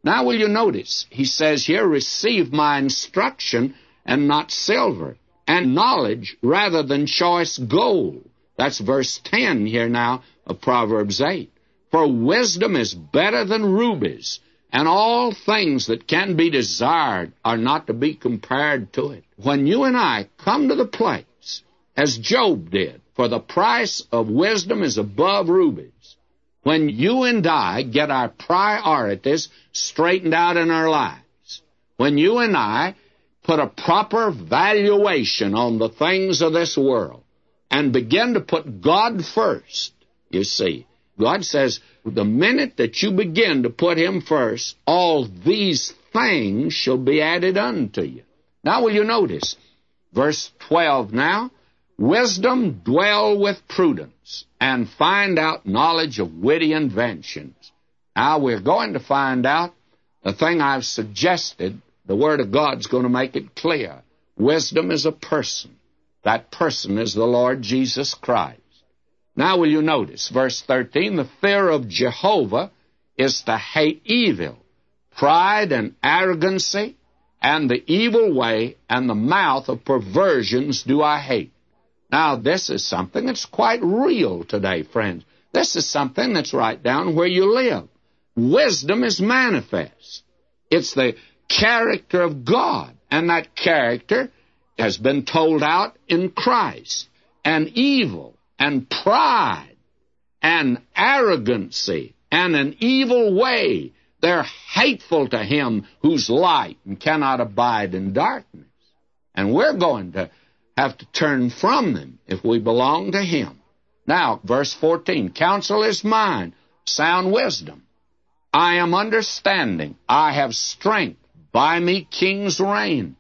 Now will you notice, he says here, receive my instruction and not silver, and knowledge rather than choice gold. That's verse 10 here now of Proverbs 8. For wisdom is better than rubies, and all things that can be desired are not to be compared to it. When you and I come to the place, as Job did, for the price of wisdom is above rubies, when you and I get our priorities straightened out in our lives, when you and I put a proper valuation on the things of this world and begin to put God first, you see, God says, the minute that you begin to put Him first, all these things shall be added unto you. Now will you notice, verse 12 now, wisdom dwell with prudence, and find out knowledge of witty inventions. Now we're going to find out the thing I've suggested. The Word of God's going to make it clear. Wisdom is a person. That person is the Lord Jesus Christ. Now will you notice, verse 13, the fear of Jehovah is to hate evil, pride and arrogancy, and the evil way, and the mouth of perversions do I hate. Now this is something that's quite real today, friends. This is something that's right down where you live. Wisdom is manifest. It's the character of God, and that character has been told out in Christ. And evil and pride and arrogancy and an evil way, they're hateful to him who's light and cannot abide in darkness. And we're going to have to turn from them if we belong to Him. Now, verse 14, counsel is mine, sound wisdom. I am understanding. I have strength. By me kings reign,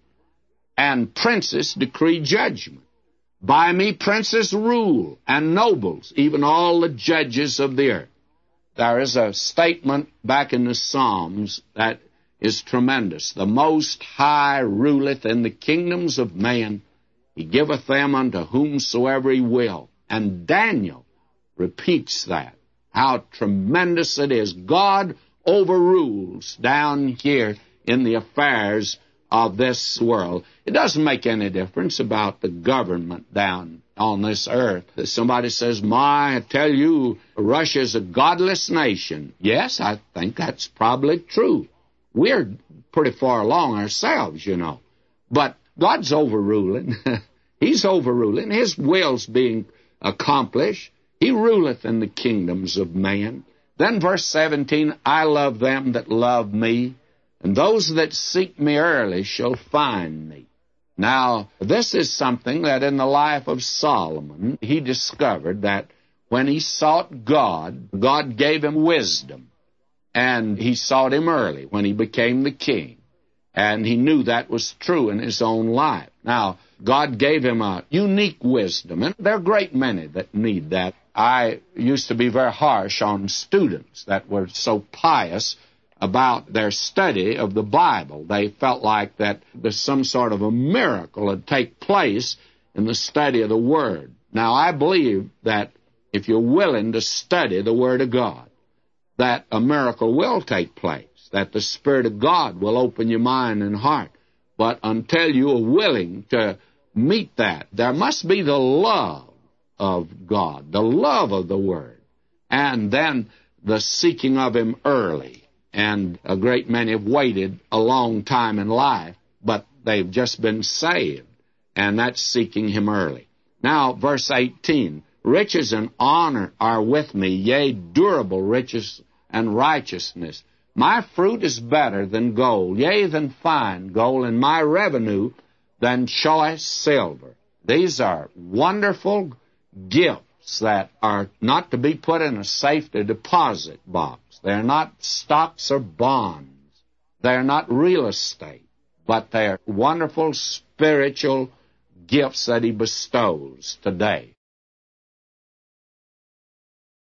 and princes decree judgment. By me princes rule, and nobles, even all the judges of the earth. There is a statement back in the Psalms that is tremendous. The Most High ruleth in the kingdoms of man. He giveth them unto whomsoever He will. And Daniel repeats that. How tremendous it is. God overrules down here in the affairs of this world. It doesn't make any difference about the government down on this earth. Somebody says, I tell you, Russia's a godless nation. Yes, I think that's probably true. We're pretty far along ourselves, you know. But God's overruling. He's overruling. His will's being accomplished. He ruleth in the kingdoms of man. Then verse 17, I love them that love me, and those that seek me early shall find me. Now, this is something that in the life of Solomon, he discovered that when he sought God, God gave him wisdom. And he sought Him early when he became the king. And he knew that was true in his own life. Now, God gave him a unique wisdom, and there are a great many that need that. I used to be very harsh on students that were so pious about their study of the Bible. They felt like that there's some sort of a miracle would take place in the study of the Word. Now, I believe that if you're willing to study the Word of God, that a miracle will take place, that the Spirit of God will open your mind and heart. But until you are willing to meet that, there must be the love of God, the love of the Word, and then the seeking of Him early. And a great many have waited a long time in life, but they've just been saved, and that's seeking Him early. Now, verse 18, riches and honor are with me, yea, durable riches and righteousness. My fruit is better than gold, yea, than fine gold, and my revenue than choice silver. These are wonderful gifts that are not to be put in a safety deposit box. They're not stocks or bonds. They're not real estate. But they're wonderful spiritual gifts that He bestows today.